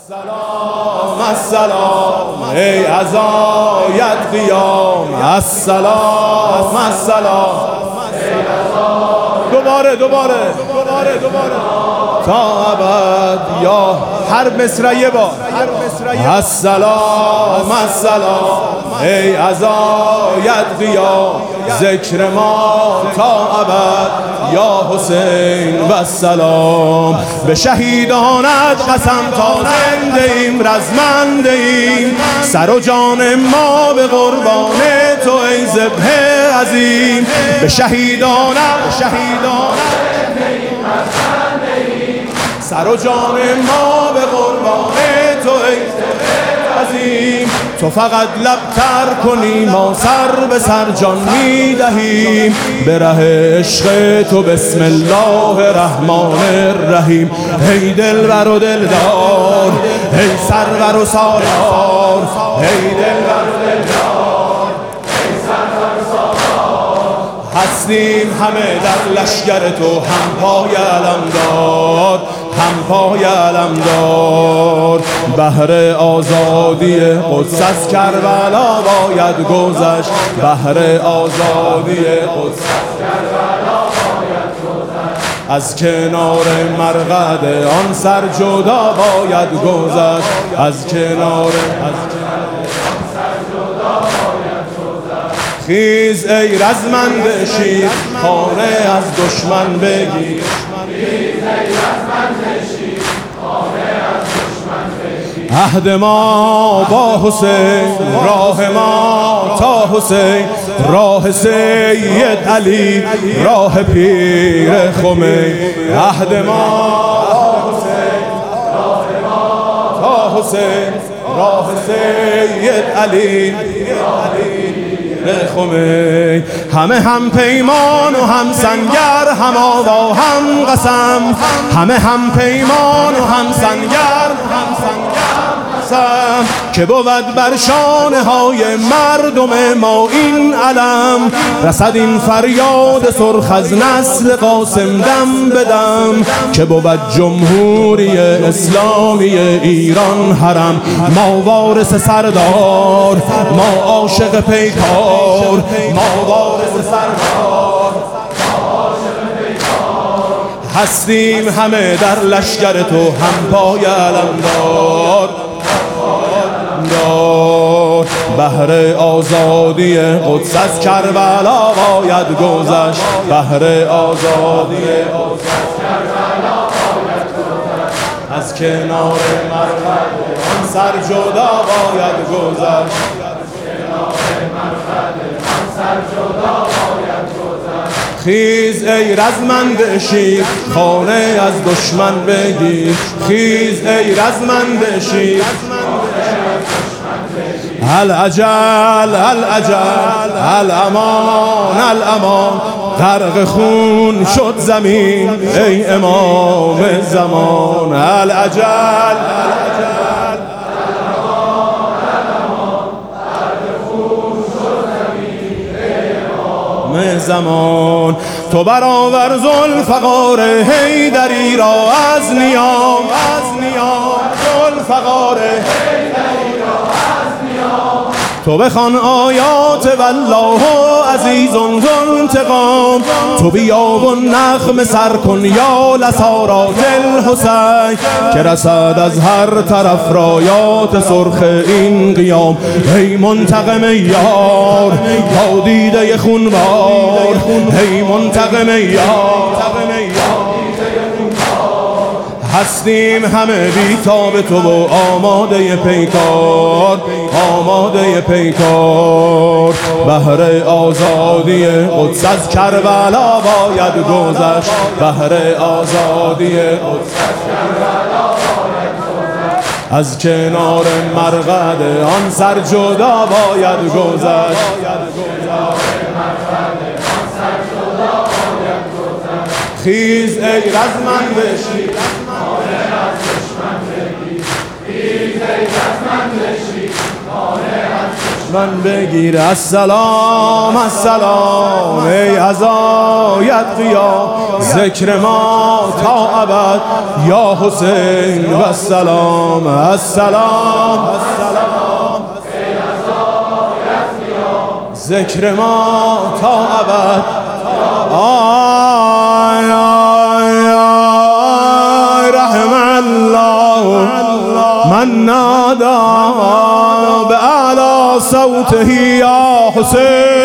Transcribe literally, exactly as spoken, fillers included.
السلام السلام ای عزایت قیام، السلام السلام دوباره دوباره دوباره دوباره تا ابد یا هر مصرعیه با السلام السلام ای عزایت قیام، ذکر ما تا ابد یا حسین و السلام. به شهیدانت قسم تا زنده ایم رزمنده ایم، سر و جان ما به قربان تو ای ذبح عظیم. به شهیدانت شهیدانت سر و جان ما به قربان تو ای ذبح عظیم. تو فقط لب تر کنی ما سر به سر جان می دهیم، به ره عشق تو بسم الله الرحمن الرحیم. ای دلبر و دلدار، ای سرور و سالار، ای دلبر و دلدار، ای سرور و سالار. هستیم همه در لشگر تو، هم پای علمدار هم پای علمدار. بهر آزادی قدس از کربلا باید گذشت، بهر آزادی قدس از کربلا باید گذشت. از کنار مرقد آن سر جدا باید گذشت، از کنار آن سر جدا باید گذشت. خیز ای رزمنده شیر، خانه از دشمن بگیر. عهد ما با حسین، راه ما تا حسین، راه سید علی، راه پیر خمین. عهد ما با حسین، راه ما تا حسین، راه سید علی، خمین. همه هم پیمان و هم سنگر، هم آوا هم قسم، همه هم پیمان و هم سنگر هم سنگر که بود بر شانه های مردم ما این علم. رسد این فریاد سرخ از نسل قاسم دم بدم، که بود جمهوری اسلامی ایران حرم. ما وارث سردار، ما عاشق پیکار، ما وارث سردار، هستیم همه در لشگر تو، هم پای علمدار دار. بهر آزادی قدس از کربلا باید گذشت، بهر آزادی قدس از کربلا باید گذشت. از کنار مرقد آن سر جدا باید گذشت، از کنار مرقد آن سر جدا باید گذشت. خیز ای رزمنده شیر، خانه از دشمن بگیر. خیز ای رزمنده شیر، العجل العجل الامان الامان. غرق خون شد زمین ای امام زمان. العجل العجل الامان الامان. غرق خون شد زمین ای امام زمان. تو برآور ذوالفقار حیدری را از نیام، از نیام ذوالفقار حیدری را از نیام. تو بخوان آیات والله عزیز ذو انتقام. تو بیا و نغمه سر کن یا لسارات الحسین، که رسد از هر طرف رایات سرخ این قیام. ای منتقم یار با دیده خونبار، ای منتقم یار هستیم همه بی‌تاب تو و آماده پیکار، آماده پیکار. بهر آزادی قدس از کربلا باید گذشت، بهر آزادی قدس از کربلا باید گذشت. از کنار مرقد آن سر جدا باید گذشت، خیز ای رزمنده شیر، خانه از دشمن بگیر. خیز ای رزمنده شیر، خانه از دشمن من بگیر السلام السلام ای عزایت قیام ذکر ما تا ابد یا حسین و السلام السلام ذکر ما تا ابد. آی آی آی رحم الله من نادى بأعلى صوته یا حسین